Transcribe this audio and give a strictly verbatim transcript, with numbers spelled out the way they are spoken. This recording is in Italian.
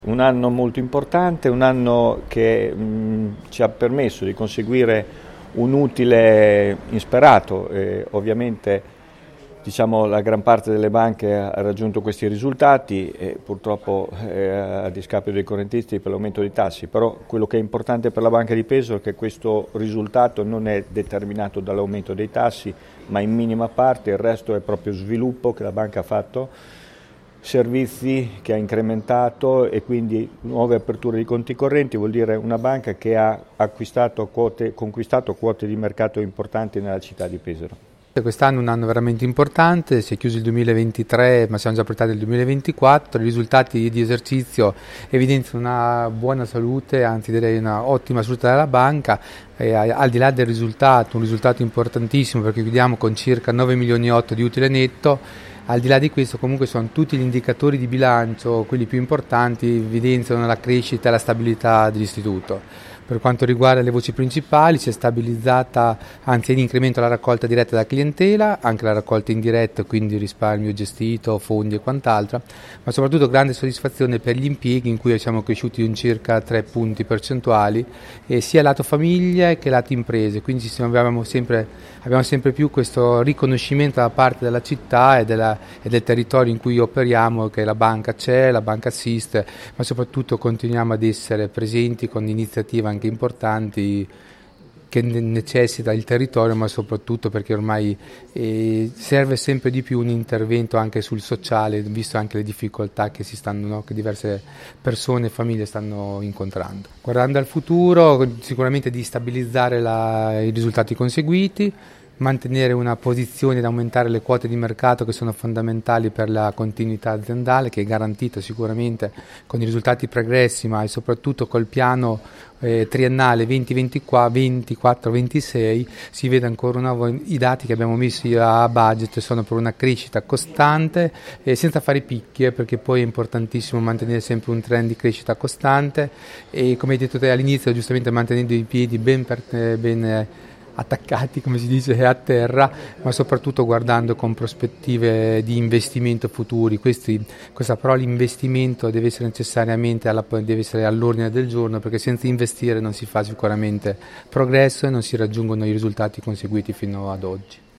Un anno molto importante, un anno che mh, ci ha permesso di conseguire un utile insperato. E ovviamente diciamo, la gran parte delle banche ha raggiunto questi risultati e purtroppo eh, a discapito dei correntisti per l'aumento dei tassi, però quello che è importante per la Banca di Pesaro è che questo risultato non è determinato dall'aumento dei tassi, ma in minima parte, il resto è proprio sviluppo che la banca ha fatto, servizi che ha incrementato e quindi nuove aperture di conti correnti. Vuol dire una banca che ha acquistato quote, conquistato quote di mercato importanti nella città di Pesaro. Quest'anno è un anno veramente importante, si è chiuso il duemilaventitré ma siamo già portati al duemilaventiquattro, i risultati di esercizio evidenziano una buona salute, anzi direi una ottima salute della banca, e al di là del risultato, un risultato importantissimo perché chiudiamo con circa nove milioni e otto di utile netto. Al di là di questo comunque sono tutti gli indicatori di bilancio, quelli più importanti, evidenziano la crescita e la stabilità dell'istituto. Per quanto riguarda le voci principali si è stabilizzata, anzi è in incremento la raccolta diretta da clientela, anche la raccolta indiretta, quindi risparmio gestito, fondi e quant'altro, ma soprattutto grande soddisfazione per gli impieghi in cui siamo cresciuti di circa tre punti percentuali, e sia lato famiglie che lato imprese, quindi abbiamo sempre, abbiamo sempre più questo riconoscimento da parte della città e, della, e del territorio in cui operiamo che la banca c'è, la banca assiste, ma soprattutto continuiamo ad essere presenti con iniziative anche importanti che necessita il territorio, ma soprattutto perché ormai eh, serve sempre di più un intervento anche sul sociale, visto anche le difficoltà che si stanno, no, che diverse persone e famiglie stanno incontrando. Guardando al futuro, sicuramente di stabilizzare la, i risultati conseguiti, mantenere una posizione ed aumentare le quote di mercato che sono fondamentali per la continuità aziendale, che è garantita sicuramente con i risultati pregressi, ma soprattutto col piano eh, triennale venti ventiquattro ventisei si vede ancora una volta i dati che abbiamo messo a budget sono per una crescita costante e senza fare picchi, perché poi è importantissimo mantenere sempre un trend di crescita costante e, come hai detto te all'inizio, giustamente mantenendo i piedi ben, per, ben attaccati, come si dice, a terra, ma soprattutto guardando con prospettive di investimento futuri. Questi, questa parola investimento deve essere necessariamente alla, deve essere all'ordine del giorno, perché senza investire non si fa sicuramente progresso e non si raggiungono i risultati conseguiti fino ad oggi.